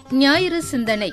ஞாயிறு சிந்தனை.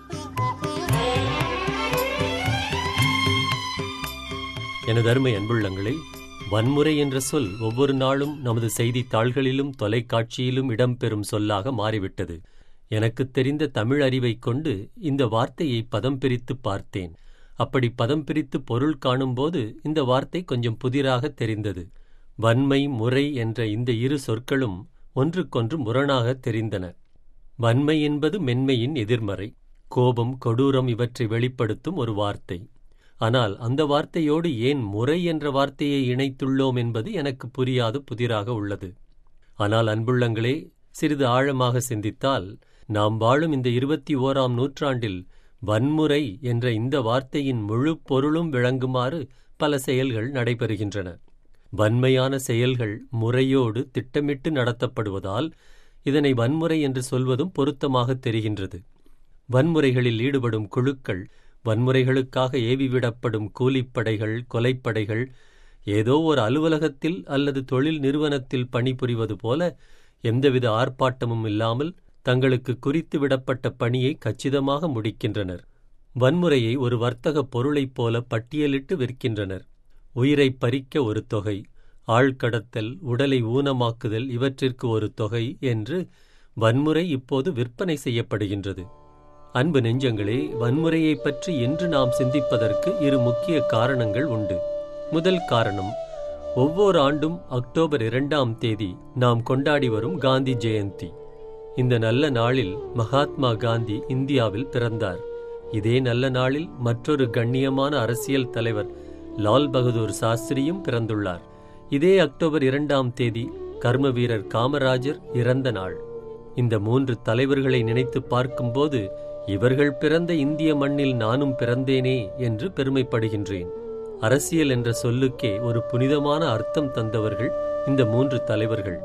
எனது அருமை அன்புள்ளங்களே, வன்முறை என்ற சொல் ஒவ்வொரு நாளும் நமது செய்தித்தாள்களிலும் தொலைக்காட்சியிலும் இடம்பெறும் சொல்லாக மாறிவிட்டது. எனக்கு தெரிந்த தமிழ் அறிவைக் கொண்டு இந்த வார்த்தையை பதம் பிரித்து பார்த்தேன். அப்படி பதம் பிரித்து பொருள் காணும்போது இந்த வார்த்தை கொஞ்சம் புதிராக தெரிந்தது. வன்மை, முறை என்ற இந்த இரு சொற்களும் ஒன்றுக்கொன்று முரணாக தெரிந்தன. வன்மை என்பது மென்மையின் எதிர்மறை. கோபம், கொடூரம் இவற்றை வெளிப்படுத்தும் ஒரு வார்த்தை. ஆனால் அந்த வார்த்தையோடு ஏன் முறை என்ற வார்த்தையை இணைத்துள்ளோம் என்பது எனக்கு புரியாது புதிராக உள்ளது. ஆனால் அன்புள்ளங்களே, சிறிது ஆழமாக சிந்தித்தால் நாம் வாழும் இந்த 21ஆம் நூற்றாண்டில் வன்முறை என்ற இந்த வார்த்தையின் முழு பொருளும் விளங்குமாறு பல செயல்கள் நடைபெறுகின்றன. வன்மையான செயல்கள் முறையோடு திட்டமிட்டு நடத்தப்படுவதால் இதனை வன்முறை என்று சொல்வதும் பொருத்தமாக தெரிகின்றது. வன்முறைகளில் ஈடுபடும் குழுக்கள், வன்முறைகளுக்காக ஏவிவிடப்படும் கூலிப்படைகள், கொலைப்படைகள் ஏதோ ஒரு அலுவலகத்தில் அல்லது தொழில் நிறுவனத்தில் பணிபுரிவது போல எந்தவித ஆர்ப்பாட்டமும் இல்லாமல் தங்களுக்கு குறித்து விடப்பட்ட பணியை கச்சிதமாக முடிக்கின்றனர். வன்முறையை ஒரு வர்த்தக பொருளைப் போல பட்டியலிட்டு விற்கின்றனர். உயிரை பறிக்க ஒரு தொகை, ஆழ்கடத்தல், உடலை ஊனமாக்குதல் இவற்றிற்கு ஒரு தொகை என்று வன்முறை இப்போது விற்பனை செய்யப்படுகின்றது. அன்பு நெஞ்சங்களே, வன்முறையை பற்றி இன்று நாம் சிந்திப்பதற்கு இரு முக்கிய காரணங்கள் உண்டு. முதல் காரணம், ஒவ்வொரு ஆண்டும் அக்டோபர் 2ஆம் தேதி நாம் கொண்டாடி வரும் காந்தி ஜெயந்தி. இந்த நல்ல நாளில் மகாத்மா காந்தி இந்தியாவில் பிறந்தார். இதே நல்ல நாளில் மற்றொரு கண்ணியமான அரசியல் தலைவர் லால் பகதூர் சாஸ்திரியும் பிறந்துள்ளார். இதே அக்டோபர் 2ஆம் தேதி கர்ம வீரர் காமராஜர் இறந்த நாள். இந்த 3 தலைவர்களை நினைத்து பார்க்கும்போது இவர்கள் பிறந்த இந்திய மண்ணில் நானும் பிறந்தேனே என்று பெருமைப்படுகின்றேன். அரசியல் என்ற சொல்லுக்கே ஒரு புனிதமான அர்த்தம் தந்தவர்கள் இந்த 3 தலைவர்கள்.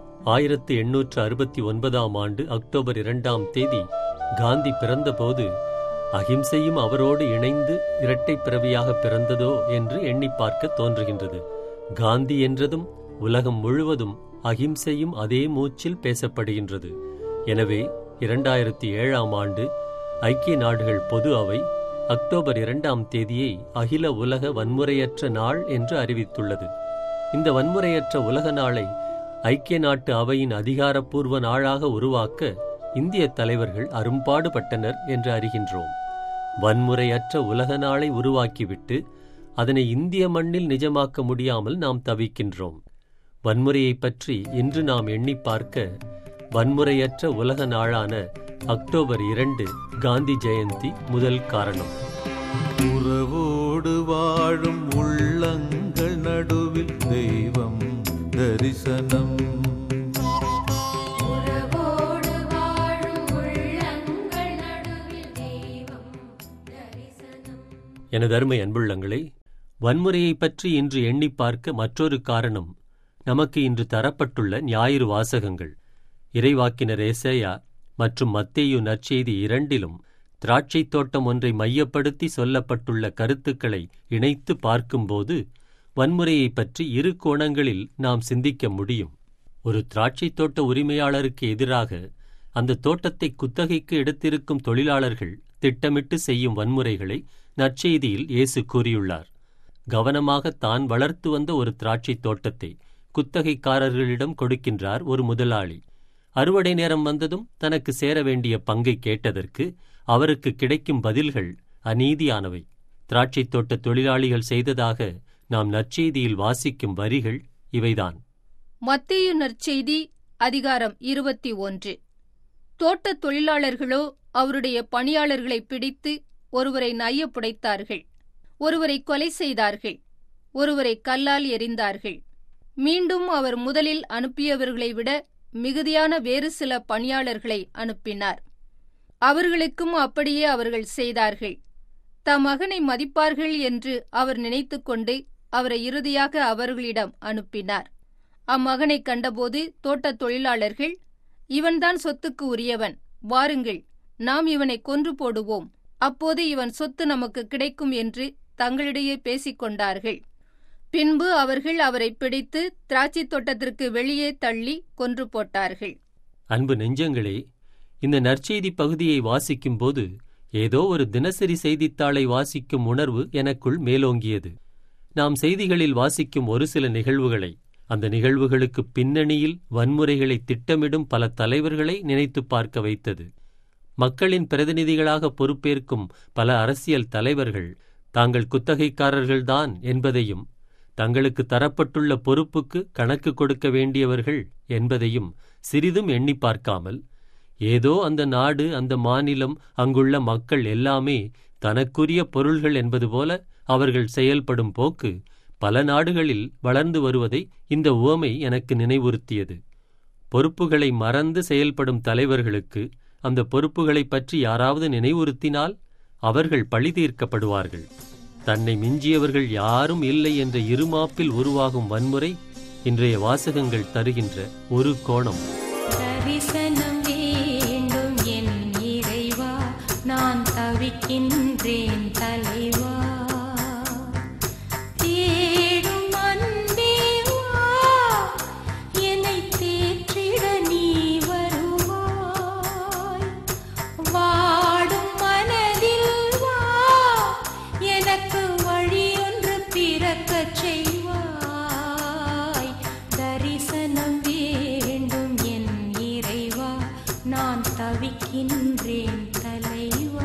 1869ஆம் ஆண்டு அக்டோபர் 2ஆம் தேதி காந்தி பிறந்தபோது அகிம்சையும் அவரோடு இணைந்து இரட்டை பிறவியாக பிறந்ததோ என்று எண்ணி பார்க்க தோன்றுகின்றது. காந்தி என்றதும் உலகம் முழுவதும் அகிம்சையும் அதே மூச்சில் பேசப்படுகின்றது. எனவே 2007ஆம் ஆண்டு ஐக்கிய நாடுகள் பொது அவை அக்டோபர் 2ஆம் தேதியை அகில உலக வன்முறையற்ற நாள் என்று அறிவித்துள்ளது. இந்த வன்முறையற்ற உலக நாளை ஐக்கிய நாட்டு அவையின் அதிகாரப்பூர்வ நாளாக உருவாக்க இந்திய தலைவர்கள் அரும்பாடுபட்டனர் என்று அறிகின்றோம். வன்முறையற்ற உலக நாளை உருவாக்கிவிட்டு அதனை இந்திய மண்ணில் நிஜமாக்க முடியாமல் நாம் தவிக்கின்றோம். வன்முறையை பற்றி இன்று நாம் எண்ணி பார்க்க வன்முறையற்ற உலக நாளான அக்டோபர் 2 காந்தி ஜெயந்தி முதல் காரணம். உறவோடு வாழும் உள்ளங்கள் நடுவில் தெய்வம் தரிசனம். எனது அருமை அன்புள்ளங்களே, வன்முறையை பற்றி இன்று எண்ணி பார்க்க மற்றொரு காரணம் நமக்கு இன்று தரப்பட்டுள்ள ஞாயிறு வாசகங்கள். இறைவாக்கினர் ஏசாயா மற்றும் மத்தேயு நற்செய்தி இரண்டிலும் திராட்சைத் தோட்டம் ஒன்றை மையப்படுத்தி சொல்லப்பட்டுள்ள கருத்துக்களை இணைத்து பார்க்கும்போது வன்முறையை பற்றி இரு கோணங்களில் நாம் சிந்திக்க முடியும். ஒரு திராட்சைத் தோட்ட உரிமையாளருக்கு எதிராக அந்த தோட்டத்தை குத்தகைக்கு எடுத்திருக்கும் தொழிலாளர்கள் திட்டமிட்டு செய்யும் வன்முறைகளை நற்செய்தியில் இயேசு கூறியுள்ளார். கவனமாக தான் வளர்த்து வந்த ஒரு திராட்சைத் தோட்டத்தை குத்தகைக்காரர்களிடம் கொடுக்கின்றார் ஒரு முதலாளி. அறுவடை நேரம் வந்ததும் தனக்கு சேர வேண்டிய பங்கை கேட்டதற்கு அவருக்கு கிடைக்கும் பதில்கள் அநீதியானவை. திராட்சைத் தோட்ட தொழிலாளிகள் செய்ததாக நாம் நற்செய்தியில் வாசிக்கும் வரிகள் இவைதான். மத்தேயு நற்செய்தி அதிகாரம் 21. தோட்டத் தொழிலாளர்களோ அவருடைய பணியாளர்களை பிடித்து ஒருவரை நைய புடைத்தார்கள், ஒருவரை கொலை செய்தார்கள், ஒருவரை கல்லால் எறிந்தார்கள். மீண்டும் அவர் முதலில் அனுப்பியவர்களை விட மிகுதியான வேறு சில பணியாளர்களை அனுப்பினார். அவர்களுக்கும் அப்படியே அவர்கள் செய்தார்கள். தம் மகனை மதிப்பார்கள் என்று அவர் நினைத்துக்கொண்டு அவரை இறுதியாக அவர்களிடம் அனுப்பினார். அம்மகனை கண்டபோது தோட்டத் தொழிலாளர்கள், இவன்தான் சொத்துக்கு உரியவன், வாருங்கள், நாம் இவனை கொன்று போடுவோம், அப்போது இவன் சொத்து நமக்கு கிடைக்கும் என்று தங்களிடையே பேசிக்கொண்டார்கள். பின்பு அவர்கள் அவரை பிடித்து திராட்சைத் தோட்டத்திற்கு வெளியே தள்ளி கொன்று போட்டார்கள். அன்பு நெஞ்சங்களே, இந்த நற்செய்தி பகுதியை வாசிக்கும்போது ஏதோ ஒரு தினசரி செய்தித்தாளை வாசிக்கும் உணர்வு எனக்குள் மேலோங்கியது. நாம் செய்திகளில் வாசிக்கும் ஒரு சில நிகழ்வுகளை, அந்த நிகழ்வுகளுக்கு பின்னணியில் வன்முறைகளை திட்டமிடும் பல தலைவர்களை நினைத்து பார்க்க வைத்தது. மக்களின் பிரதிநிதிகளாக பொறுப்பேற்கும் பல அரசியல் தலைவர்கள் தாங்கள் குத்தகைக்காரர்கள்தான் என்பதையும், தங்களுக்கு தரப்பட்டுள்ள பொறுப்புக்கு கணக்கு கொடுக்க வேண்டியவர்கள் என்பதையும் சிறிதும் எண்ணி பார்க்காமல், ஏதோ அந்த நாடு, அந்த மாநிலம், அங்குள்ள மக்கள் எல்லாமே தனக்குரிய பொருள்கள் என்பது போல அவர்கள் செயல்படும் போக்கு பல நாடுகளில் வளர்ந்து வருவதை இந்த உவமை எனக்கு நினைவுறுத்தியது. பொறுப்புகளை மறந்து செயல்படும் தலைவர்களுக்கு அந்த பொறுப்புகளைப் பற்றி யாராவது நினைவுறுத்தினால் அவர்கள் பழி தீர்க்கப்படுவார்கள். தன்னை மிஞ்சியவர்கள் யாரும் இல்லை என்ற இருமாப்பில் உருவாகும் வன்முறை இன்றைய வாசகங்கள் தருகின்ற ஒரு கோணம். தரிசனம் வேண்டும் என் இறைவா, நான் தவிக்கின்றேன் தலைவா. தேடும் அன்பே வா, என்னை தேற்றிட நீ வருவாய். வாடும் மனதில் வா, எனக்கு வழியொன்று பிறக்கச் செய்வாய். தரிசனம் வேண்டும் என் இறைவா, நான் தவிக்கின்றேன் தலைவா.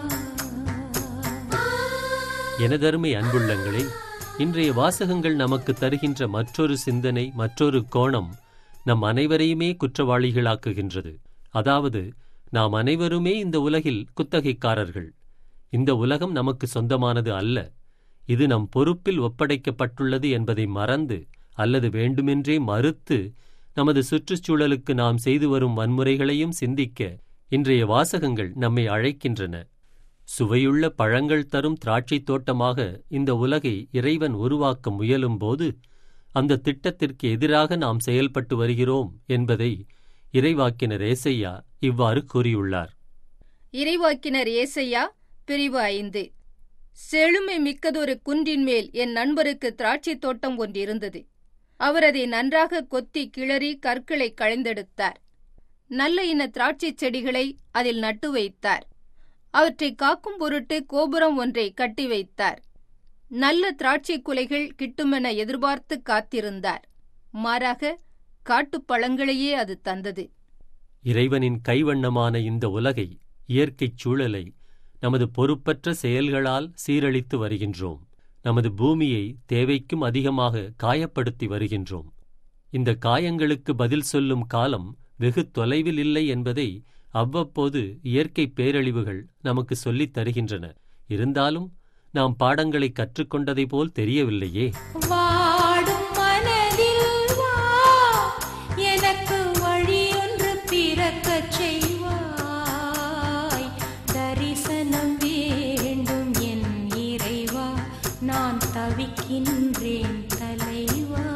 எனதருமை அன்புள்ளங்களே, இன்றைய வாசகங்கள் நமக்கு தருகின்ற மற்றொரு சிந்தனை, மற்றொரு கோணம் நம் அனைவரையுமே குற்றவாளிகளாக்குகின்றது. அதாவது, நாம் அனைவருமே இந்த உலகில் குத்தகைக்காரர்கள். இந்த உலகம் நமக்கு சொந்தமானது அல்ல. இது நம் பொறுப்பில் ஒப்படைக்கப்பட்டுள்ளது என்பதை மறந்து அல்லது வேண்டுமென்றே மறுத்து நமது சுற்றுச்சூழலுக்கு நாம் செய்து வரும் வன்முறைகளையும் சிந்திக்க இன்றைய வாசகங்கள் நம்மை அழைக்கின்றன. சுவையுள்ள பழங்கள் தரும் திராட்சைத் தோட்டமாக இந்த உலகை இறைவன் உருவாக்க முயலும்போது அந்த திட்டத்திற்கு எதிராக நாம் செயல்பட்டு வருகிறோம் என்பதை இறைவாக்கினர் ஏசையா இவ்வாறு கூறியுள்ளார். இறைவாக்கினர் ஏசையா பிரிவு 5. செழுமை மிக்கதொரு குன்றின் மேல் என் நண்பருக்கு திராட்சைத் தோட்டம் ஒன்றிருந்தது. அவர் அதை நன்றாக கொத்தி கிளறி கற்களை களைந்தெடுத்தார். நல்ல இன திராட்சைச் செடிகளை அதில் நட்டு வைத்தார். அவற்றை காக்கும் பொருட்டு கோபுரம் ஒன்றை கட்டி வைத்தார். நல்ல திராட்சை குலைகள் கிட்டுமென எதிர்பார்த்து காத்திருந்தார். மாறாக காட்டுப் பழங்களையே அது தந்தது. இறைவனின் கைவண்ணமான இந்த உலகை, இயற்கைச் சூழலை நமது பொறுப்பற்ற செயல்களால் சீரழித்து வருகின்றோம். நமது பூமியை தேவைக்கும் அதிகமாக காயப்படுத்தி வருகின்றோம். இந்த காயங்களுக்கு பதில் சொல்லும் காலம் வெகு தொலைவில் இல்லை என்பதை அவ்வப்போது இயற்கை பேரழிவுகள் நமக்கு சொல்லித் தருகின்றன. இருந்தாலும் நாம் பாடங்களை கற்றுக்கொண்டதை போல் தெரியவில்லையே. வாடும் மனதில் வா, எனக்கு வழியொன்று பிறக்கச் செய்வாய். தரிசனம் வேண்டும் என் இறைவா, நான் தவிக்கின்றேன் தலைவா.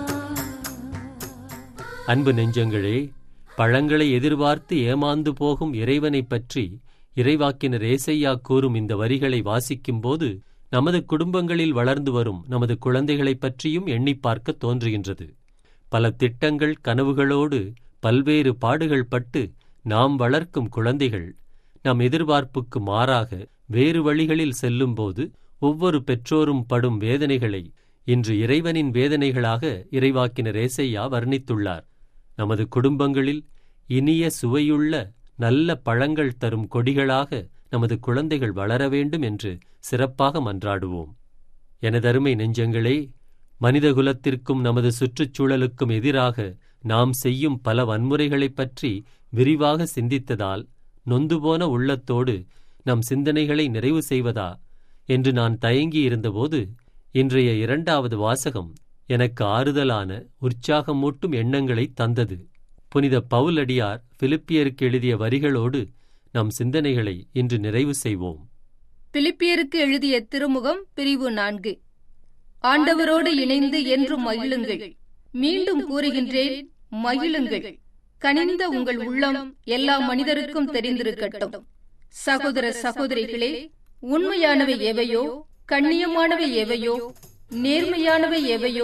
அன்பு நெஞ்சங்களே, பழங்களை எதிர்பார்த்து ஏமாந்து போகும் இறைவனைப் பற்றி இறைவாக்கினர் ஏசையா கூறும் இந்த வரிகளை வாசிக்கும்போது நமது குடும்பங்களில் வளர்ந்து வரும் நமது குழந்தைகளைப் பற்றியும் எண்ணி பார்க்க தோன்றுகின்றது. பல திட்டங்கள், கனவுகளோடு பல்வேறு பாடுகள் பட்டு நாம் வளர்க்கும் குழந்தைகள் நம் எதிர்பார்ப்புக்கு மாறாக வேறு வழிகளில் செல்லும்போது ஒவ்வொரு பெற்றோரும் படும் வேதனைகளை இன்று இறைவனின் வேதனைகளாக இறைவாக்கினர் ஏசையா வர்ணித்துள்ளார். நமது குடும்பங்களில் இனிய சுவையுள்ள நல்ல பழங்கள் தரும் கொடிகளாக நமது குழந்தைகள் வளர வேண்டும் என்று சிறப்பாக மன்றாடுவோம். எனதருமை நெஞ்சங்களே, மனிதகுலத்திற்கும் நமது சுற்றுச்சூழலுக்கும் எதிராக நாம் செய்யும் பல வன்முறைகளைப் பற்றி விரிவாக சிந்தித்ததால் நொந்துபோன உள்ளத்தோடு நம் சிந்தனைகளை நிறைவு செய்வதா என்று நான் தயங்கியிருந்தபோது இன்றைய 2வது வாசகம் எனக்கு ஆறுதலான, உற்சாகமூட்டும் எண்ணங்களை தந்தது. புனித பவுலடியார் பிலிப்பியருக்கு எழுதிய வரிகளோடு நம் சிந்தனைகளை இன்று நிறைவு செய்வோம். பிலிப்பியருக்கு எழுதிய திருமுகம் பிரிவு 4. ஆண்டவரோடு இணைந்து என்றும் மகிழுங்கள். மீண்டும் கூறுகின்றேன், மகிழுங்கள். கனிந்த உங்கள் உள்ளம் எல்லா மனிதருக்கும் தெரிந்திருக்கட்டும். சகோதர சகோதரிகளே, உண்மையானவை எவையோ, கண்ணியமானவை எவையோ, நேர்மையானவை எவையோ,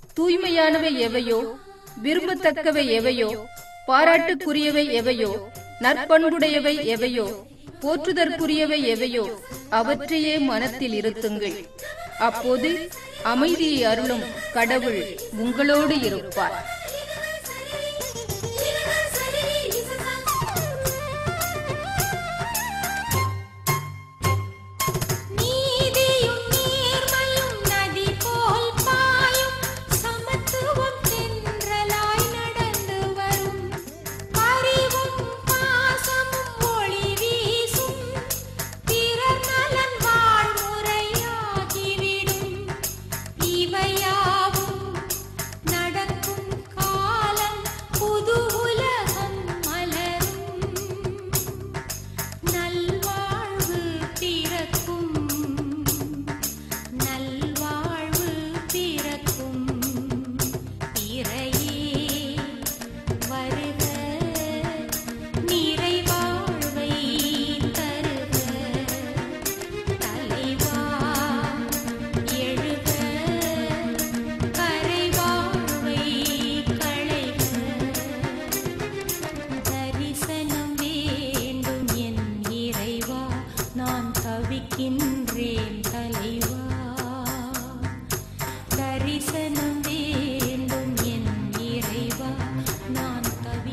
தூய்மையானவை எவையோ, விரும்பத்தக்கவை எவையோ, பாராட்டுக்குரியவை எவையோ, நற்பண்புடையவை எவையோ, போற்றுதற்குரியவை எவையோ அவற்றையே மனத்தில் இருத்துங்கள். அப்போது அமைதியை அருளும் கடவுள் உங்களோடு இருப்பார்.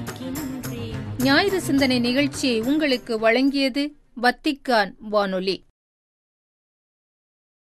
ஞாயிறு சிந்தனை நிகழ்ச்சியை உங்களுக்கு வழங்கியது வத்திக்கான் வானொலி.